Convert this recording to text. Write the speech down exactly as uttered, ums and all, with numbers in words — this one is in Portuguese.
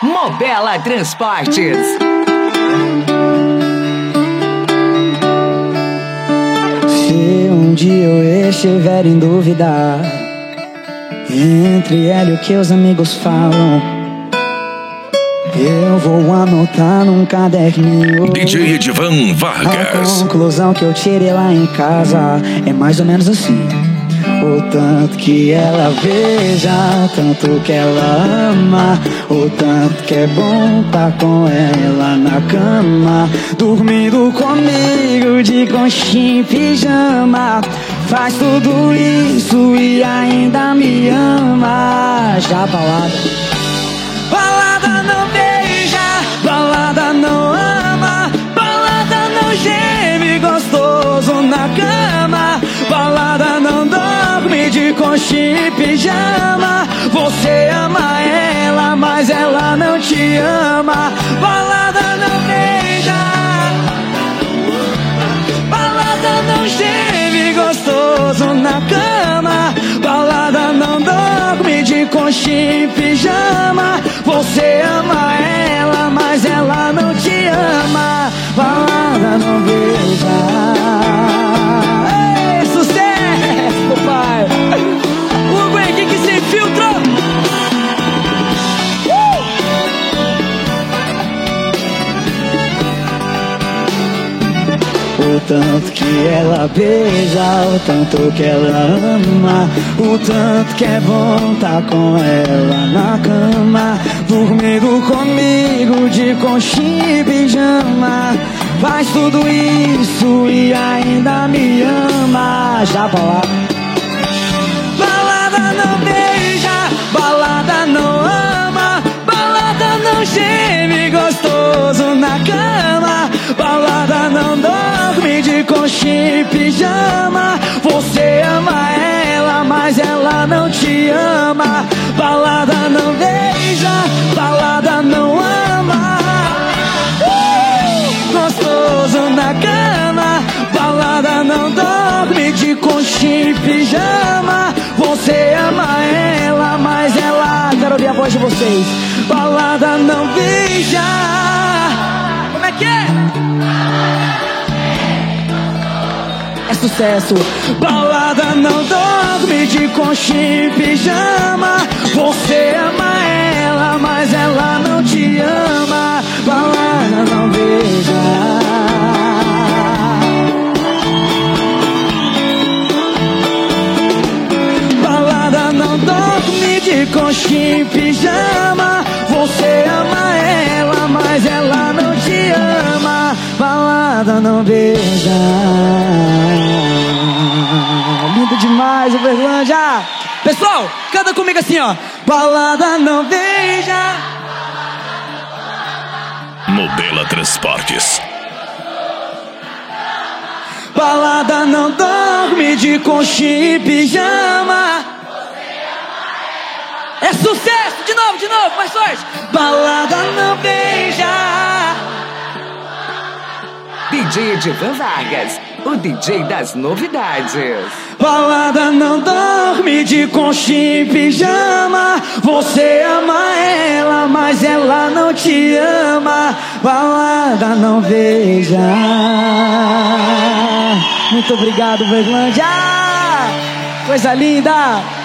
Mobela Transportes. Se um dia eu estiver em dúvida entre ela e o que os amigos falam, eu vou anotar num caderninho D J Edivan Vargas. a conclusão que eu tirei lá em casa é mais ou menos assim: o tanto que ela beija, tanto que ela ama, o tanto que é bom tá com ela na cama, dormindo comigo de conchinha e pijama. Faz tudo isso e ainda me ama. Já balada, balada não beija, balada não ama, balada não geme gostoso na cama, balada não dorme de conchinha e pijama. Você ama ela, mas ela não te ama. Balada não beija, balada não geme gostoso na cama, balada não dorme de conchinha e pijama. Você ama ela, mas ela não te ama. Balada não beija. Ei, sucesso, pai! Hugo Henrique sem filtro! O tanto que ela beija, o tanto que ela ama, o tanto que é bom tá com ela na cama, dormindo comigo de conchinha e pijama. Faz tudo isso e ainda me ama. Já balada, balada não beija, balada não ama, balada não geme gostoso na cama, balada não dorme de conchinha e pijama. Você ama ela, mas ela não te ama. Balada não beija, balada não ama, uh, gostoso na cama, balada não dorme de conchinha e pijama. Você ama ela, mas ela... Quero ouvir a voz de vocês. Balada não beija. Como é que é? É sucesso. Balada não dorme de conchinha e pijama. Você ama ela, mas ela não te ama. Balada não beija. Balada não dorme de conchinha e pijama. Você ama ela, mas ela não te ama. Balada não beija. Lindo demais, Uberlândia. Pessoal, canta comigo assim, ó. Balada não beija. Mobela Transportes. Balada não dorme de conchinha e pijama. É sucesso! De novo, de novo, mais forte. Balada não beija. D J Edivan Vargas, o D J das novidades. Balada não dorme de conchinha e pijama. Você ama ela, mas ela não te ama. Balada não beija. Muito obrigado, Uberlândia. Coisa linda.